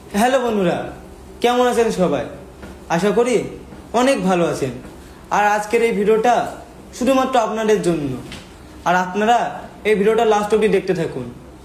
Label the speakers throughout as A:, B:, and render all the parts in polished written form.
A: Hello বন্ধুরা, কেমন আছেন সবাই? আশা করি অনেক ভালো আছেন। আর আজকের এই ভিডিওটা শুধুমাত্র আপনাদের জন্য, আর আপনারা এই ভিডিওটা লাস্ট অবধি দেখতে থাকুন।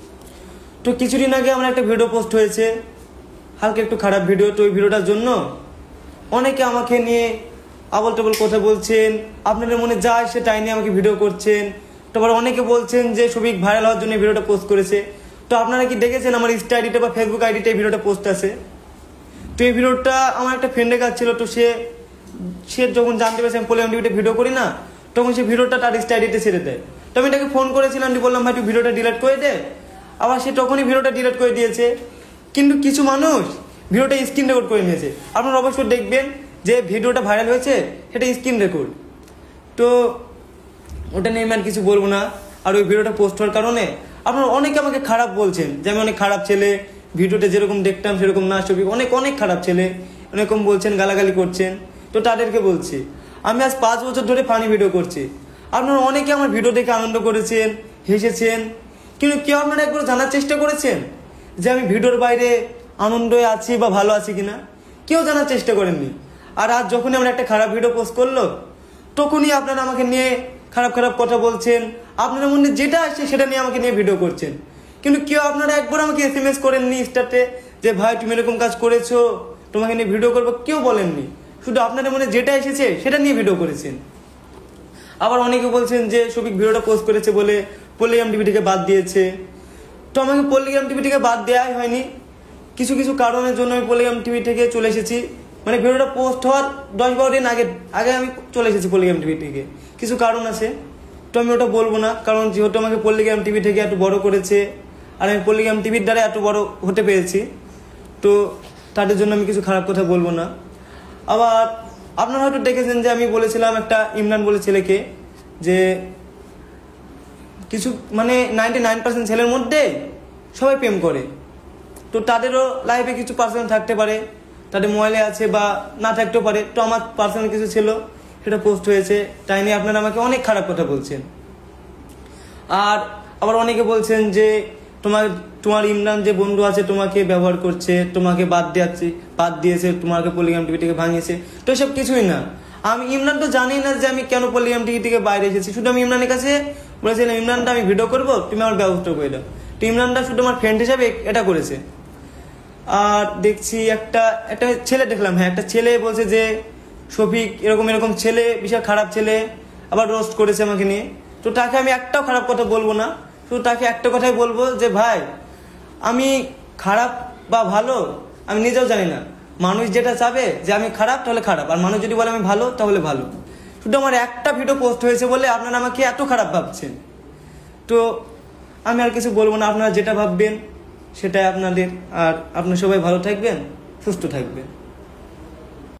A: তো কিছুদিন আগে আমার একটা ভিডিও পোস্ট হয়েছে, হালকা একটু খারাপ ভিডিও। তো ওই ভিডিওটার জন্য অনেকে আমাকে নিয়ে আবল তাবল কথা বলছেন, আপনাদের মনে যা আসে তাই নিয়ে আমাকে ভিডিও করছেন। তো আবার অনেকে বলছেন যে সবিক ভাইরাল হওয়ার জন্য এই ভিডিওটা পোস্ট করেছে। তো আপনারা কি দেখেছেন আমার ইনস্টা আইডিতে বা ফেসবুক আইডিতে এই ভিডিওটা পোস্ট আছে? তো এই ভিডিওটা আমার একটা ফ্রেন্ডের কাছে ছিল। তো সে যখন জানতে পেরেছে আমি পলিগ্রাম টিভিতে ভিডিও করি না, তখন সে ভিডিওটা তার ইনস্টা আইডিতে ছেড়ে দেয়। তো আমি তাকে ফোন করেছিলাম, বললাম ভাই তুই ভিডিওটা ডিলিট করে দে। আবার সে তখনই ভিডিওটা ডিলিট করে দিয়েছে। কিন্তু কিছু মানুষ ভিডিওটা স্ক্রিন রেকর্ড করে নিয়েছে। আপনারা অবশ্যই দেখবেন যে ভিডিওটা ভাইরাল হয়েছে সেটা স্ক্রিন রেকর্ড। তো ওটা নিয়ে আমি আর কিছু বলবো না। আর ওই ভিডিওটা পোস্ট হওয়ার কারণে আপনারা অনেকে আমাকে খারাপ বলছেন যে আমি অনেক খারাপ ছেলে, ভিডিওতে যেরকম দেখতাম সেরকম না, ছবি অনেক অনেক খারাপ ছেলে এরকম বলছেন, গালাগালি করছেন। তো তাদেরকে বলছি, আমি আজ 5 বছর ধরে ফানি ভিডিও করছি। আপনারা অনেকে আমার ভিডিও দেখে আনন্দ করেছেন, হেসেছেন, কিন্তু কেউ আপনারা একবার জানার চেষ্টা করেছেন যে আমি ভিডিওর বাইরে আনন্দে আছি বা ভালো আছি কিনা? কেউ জানার চেষ্টা করেননি। আর আজ যখনই আমরা একটা খারাপ ভিডিও পোস্ট করলো, তখনই আপনারা আমাকে নিয়ে খারাপ খারাপ কথা বলছেন। আপনাদের মনে যেটা আসছে সেটা নিয়ে আমাকে নিয়ে ভিডিও করছেন। কিন্তু কেউ আপনারা একবার আমাকে SMS করেননি ইনস্টাতে যে ভাই তুমি এরকম কাজ করেছো, তোমাকে নিয়ে ভিডিও করবো, কেউ বলেননি। শুধু আপনাদের মনে যেটা এসেছে সেটা নিয়ে ভিডিও করেছেন। আবার অনেকে বলছেন যে সবিক ভিডিওটা পোস্ট করেছে বলে পলিগ্রাম টিভি থেকে বাদ দিয়েছে। তো আমাকে পলিগ্রাম টিভি থেকে বাদ দেওয়াই হয়নি। কিছু কিছু কারণের জন্য আমি পলিগ্রাম টিভি থেকে চলে এসেছি। মানে ভিডিওটা পোস্ট হওয়ার 10-12 দিন আগে আমি চলে এসেছি পলিগ্রাম টিভি থেকে। কিছু কারণ আছে, তো আমি ওটা বলবো না। কারণ যেহেতু আমাকে পলিগ্রাম টিভি থেকে এত বড় করেছে, আর আমি পলিগ্রাম টিভির দ্বারা এত বড় হতে পেরেছি, তো তাদের জন্য আমি কিছু খারাপ কথা বলবো না। আবার আপনারা হয়তো দেখেছেন যে আমি বলেছিলাম একটা ইমরান বলে ছেলেকে যে কিছু মানে 99% ছেলের মধ্যে সবাই প্রেম করে। তো তাদেরও লাইফে কিছু পার্সোনাল থাকতে পারে, তাদের মোবাইলে আছে বা না থাকতেও পারে। তো আমার পার্সোনাল কিছু ছিল, সেটা পোস্ট হয়েছে, তাই নিয়ে আপনারা আমাকে অনেক খারাপ কথা বলছেন। আর আবার অনেকে বলছেন যে তোমার ইমরান যে বন্ধু আছে তোমাকে ব্যবহার করছে, তোমাকে বাদ দিয়েছে, তোমাকে পলিগ্রাম টিভি থেকে ভাঙিয়েছে। তো এসব কিছুই না। আমি ইমরান তো জানি না যে আমি কেন পলিগ্রাম টিভি থেকে বাইরে এসেছি। শুধু আমি ইমরানের কাছে বলেছিলাম ইমরানটা আমি ভিডিও করবো, তুমি আমার ব্যবস্থা করে দাও। তো ইমরানটা শুধু আমার ফ্রেন্ড হিসাবে এটা করেছে। আর দেখছি একটা ছেলে দেখলাম, একটা ছেলে বলছে যে শফিক এরকম ছেলে, বিশাল খারাপ ছেলে, আবার রোস্ট করেছে আমাকে নিয়ে। তো তাকে আমি একটাও খারাপ কথা বলবো না। শুধু তাকে একটা কথাই বলবো যে ভাই আমি খারাপ বা ভালো আমি নিজেও জানি না। মানুষ যেটা চাবে যে আমি খারাপ তাহলে খারাপ, আর মানুষ যদি বলে আমি ভালো তাহলে ভালো। শুধু আমার একটা ভিডিও পোস্ট হয়েছে বলে আপনারা আমাকে এত খারাপ ভাবছেন। তো আমি আর কিছু বলবো না, আপনারা যেটা ভাববেন সেটাই আপনাদের। আর আপনারা সবাই ভালো থাকবেন, সুস্থ থাকবেন।